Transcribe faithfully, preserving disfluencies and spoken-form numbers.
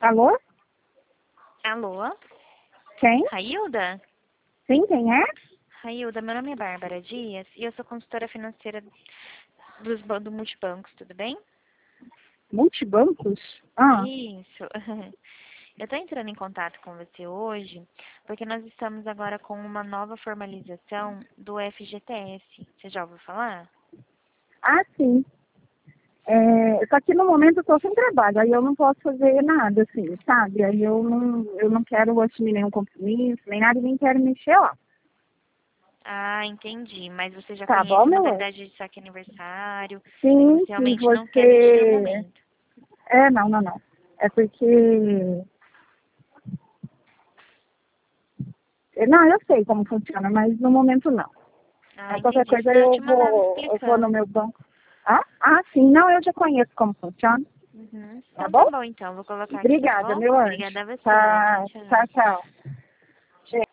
Alô? Alô? Quem? Railda? Sim, quem é? Railda, meu nome é Bárbara Dias e eu sou consultora financeira dos, ban- do Multibancos, tudo bem? Multibancos? Ah, Isso. Eu estou entrando em contato com você hoje porque nós estamos agora com uma nova formalização do F G T S. Você já ouviu falar? ah sim. É, só que no momento eu tô sem trabalho, aí eu não posso fazer nada, assim, sabe? Aí eu não, eu não quero assumir nenhum compromisso, nem nada, e nem quero mexer lá. Ah, entendi. Mas você já Tá bom, conhece a meu anjo? modalidade de saque aniversário e Sim, você se realmente não quer mexer no você... momento. É, não, não, não. É porque... Não, eu sei como funciona, mas no momento não. Ah, Aí qualquer entendi. coisa Senão eu eu te mandava vou, eu vou no explicando. meu banco. Ah, ah, sim, não, eu já conheço como funciona, Uhum. tá Então tá bom? bom, então. Vou colocar aqui, tá Obrigada, bom? meu anjo. Obrigada a você. Tchau, Tá, tchau. tchau, tchau.